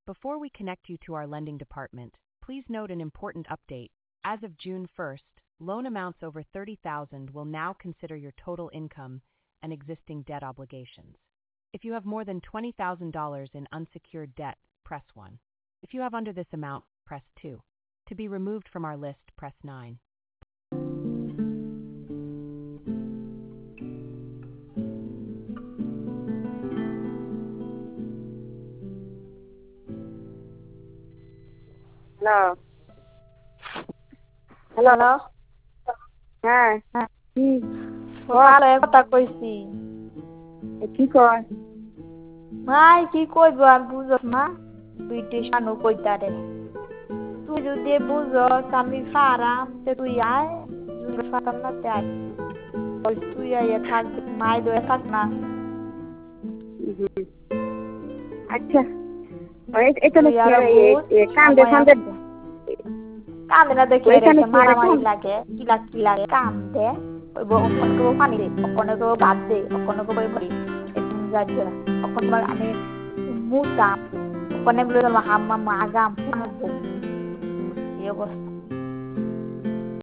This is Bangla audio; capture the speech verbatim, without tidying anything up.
Before we connect you to our lending department, please note an important update. As of June first, loan amounts over thirty thousand dollars will now consider your total income and existing debt obligations. If you have more than twenty thousand dollars in unsecured debt, press one. If you have under this amount, press two. To be removed from our list, press nine. Hello. Hello হ্যাঁ কি ভালো কথা কইছি কি কয় ভাই কি কইব আমি বুঝছ না ব্রিটিশ আনো কইতারে তুই যদি বুঝস আমি ফারাম তে তুই আয় যদি ফারাম না তে আয় ওই তুই আয় থাক মাই দয়ে থাক না আচ্ছা ওই এটা না কি কাম দে ফান দে কাম না দেখে রে মারামারি লাগে কিলা কিলা কাম দে ওই বকন কো পানি দে বকন কো ভাত দে বকন কো বই ভরি এতম যাচ্ছে না বকন আমি মুতা বকন বলে হাম্মা মাগাম এই অবস্থা